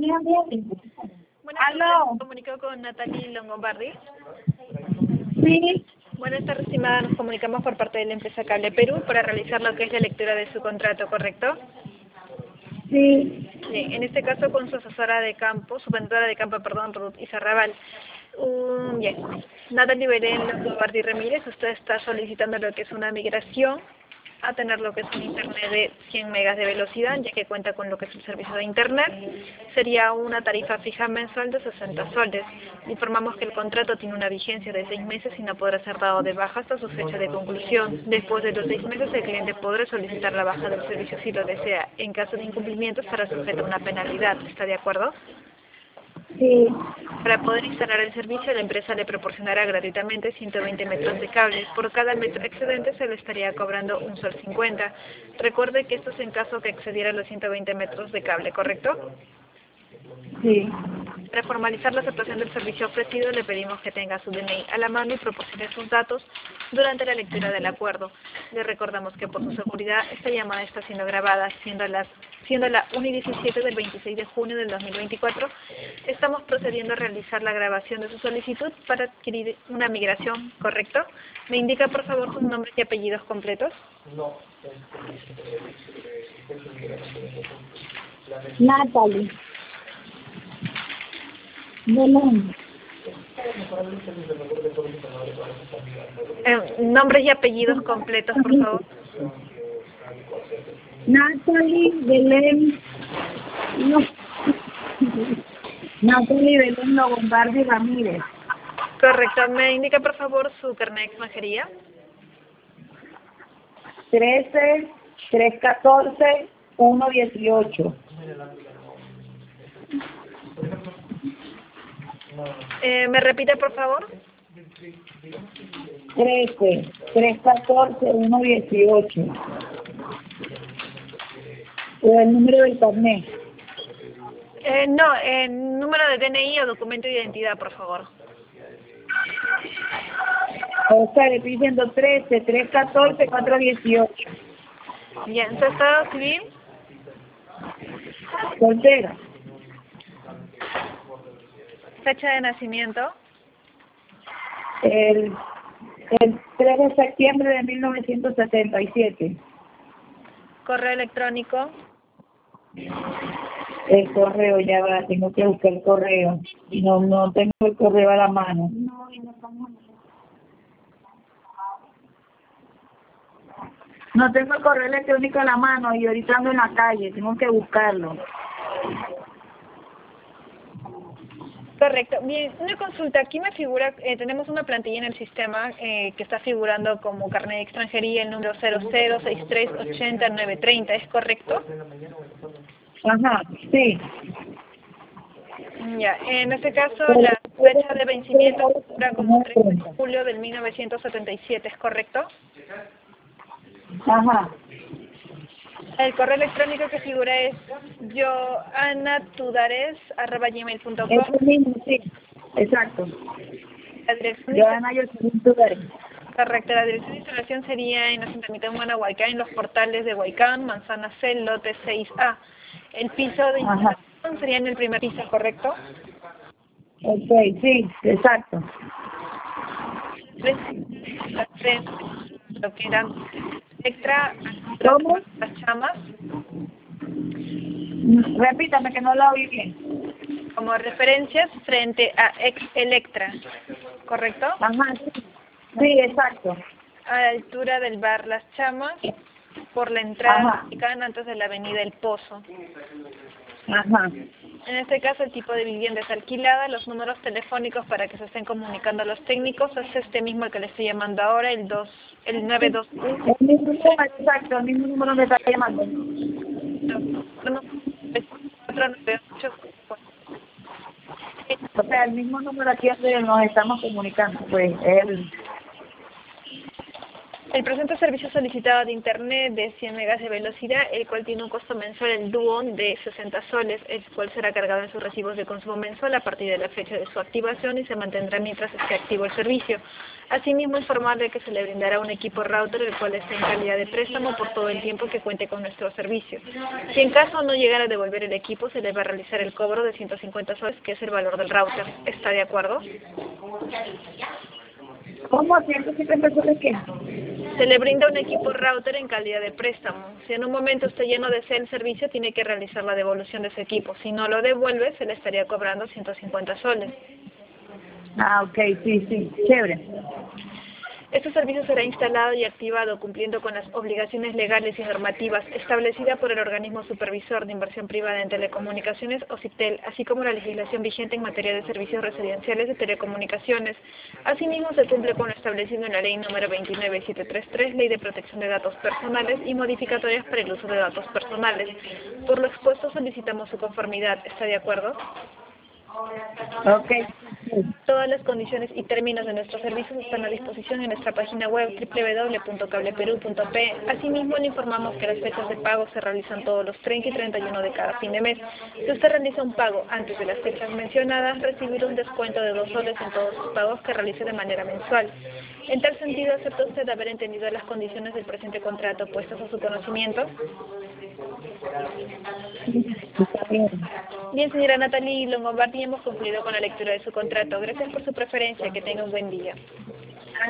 Buenas tardes, ¿Aló? me comunico con Natalie Longobardi. Sí, Buenas tardes, estimada. Nos comunicamos por parte de la empresa Cable Perú para realizar lo que es la lectura de su contrato, ¿correcto? sí. Bien, en este caso con su asesora de campo, su vendedora de campo, perdón, Ruth Izarrabal. Bien, Natalie Belén Longobardi Ramírez, usted está solicitando lo que es una migración a tener lo que es un internet de 100 megas de velocidad, ya que cuenta con lo que es el servicio de internet. Sería una tarifa fija mensual de 60 soles. Informamos que el contrato tiene una vigencia de 6 meses y no podrá ser dado de baja hasta su fecha de conclusión. Después de los 6 meses, el cliente podrá solicitar la baja del servicio si lo desea. En caso de incumplimiento, estará sujeto a una penalidad. ¿Está de acuerdo? Sí, Para poder instalar el servicio, la empresa le proporcionará gratuitamente 120 metros de cables. Por cada metro excedente se le estaría cobrando un sol 50. Recuerde que esto es en caso que excediera los 120 metros de cable, ¿correcto? sí. Para formalizar la aceptación del servicio ofrecido, le pedimos que tenga su DNI a la mano y proporcione sus datos durante la lectura del acuerdo. Le recordamos que por su seguridad esta llamada está siendo grabada, siendo la 1:17 del 26 de junio del 2024. Estamos procediendo a realizar la grabación de su solicitud para adquirir una migración, ¿correcto? ¿Me indica por favor sus nombres y apellidos completos? Natalie. Belén. Nombres y apellidos completos, por favor. Natalie Belén. No. Natalie Belén Lombardi Ramírez. Correcto. ¿Me indica por favor su carnet de extranjería? 13-314-118. ¿Me repite por favor? 13-314-118. O el número del carnet. No, número de DNI o documento de identidad, por favor. O sea, le estoy diciendo 13-314-418. Bien, ¿su estado civil? Soltera. Fecha de nacimiento. El 3 de septiembre de 1977. Correo electrónico. El correo, ya va, tengo que buscar el correo. No tengo el correo a la mano. No tengo el correo electrónico a la mano y ahorita ando en la calle, tengo que buscarlo. Correcto. Bien, una consulta. Aquí me figura, tenemos una plantilla en el sistema que está figurando como carnet de extranjería el número 006380-930, ¿es correcto? Ajá, sí. Ya, en este caso la fecha de vencimiento figura como 3 de julio del 1977, ¿es correcto? Ajá, El correo electrónico que figura es joannatudares@gmail.com. eso mismo, sí. Exacto. La dirección de Joana Yoselin Tudare. correcto, la dirección de instalación sería en asentamiento humano Huaycán, en los portales de Huaycán, Manzana C, lote 6A. El piso de Ajá. instalación sería en el primer piso, ¿correcto? Ok, sí, exacto. Lo que eran Electra, ¿Cómo? las chamas, Repítame que no la oí bien. como referencias frente a ex Electra, ¿correcto? Ajá, sí. Sí, exacto. A la altura del bar Las Chamas, por la entrada Ajá, antes de la avenida El Pozo. ajá. En este caso, el tipo de vivienda es alquilada. Los números telefónicos para que se estén comunicando los técnicos es este mismo al que le estoy llamando ahora, el 921. El mismo número, exacto, el mismo número me está llamando. 498. O sea, el mismo número aquí donde nos estamos comunicando, pues, él. El presente servicio solicitado de Internet de 100 megas de velocidad, el cual tiene un costo mensual, el Duon, de 60 soles, el cual será cargado en sus recibos de consumo mensual a partir de la fecha de su activación y se mantendrá mientras esté activo el servicio. Asimismo, informarle que se le brindará un equipo router, el cual esté en calidad de préstamo por todo el tiempo que cuente con nuestro servicio. Si en caso no llegara a devolver el equipo, se le va a realizar el cobro de 150 soles, que es el valor del router. ¿Está de acuerdo? ¿Cómo? 150 soles qué? Se le brinda un equipo router en calidad de préstamo. Si en un momento usted ya no desea el servicio, tiene que realizar la devolución de ese equipo. Si no lo devuelve, se le estaría cobrando 150 soles. Ah, ok, sí, sí, chévere. Este servicio será instalado y activado cumpliendo con las obligaciones legales y normativas establecidas por el Organismo Supervisor de Inversión Privada en Telecomunicaciones, OSITEL, así como la legislación vigente en materia de servicios residenciales de telecomunicaciones. Asimismo, se cumple con lo establecido en la Ley número 29733, Ley de Protección de Datos Personales y modificatorias para el uso de datos personales. Por lo expuesto, solicitamos su conformidad. ¿Está de acuerdo? Ok. Todas las condiciones y términos de nuestros servicios están a disposición en nuestra página web www.cableperu.pe. Asimismo, le informamos que las fechas de pago se realizan todos los 30 y 31 de cada fin de mes. Si usted realiza un pago antes de las fechas mencionadas, recibirá un descuento de 2 soles en todos sus pagos que realice de manera mensual. En tal sentido, ¿acepta usted haber entendido las condiciones del presente contrato puestas a su conocimiento? Bien, señora Natalie Longobardi, hemos concluido con la lectura de su contrato. Gracias por su preferencia. Que tenga un buen día.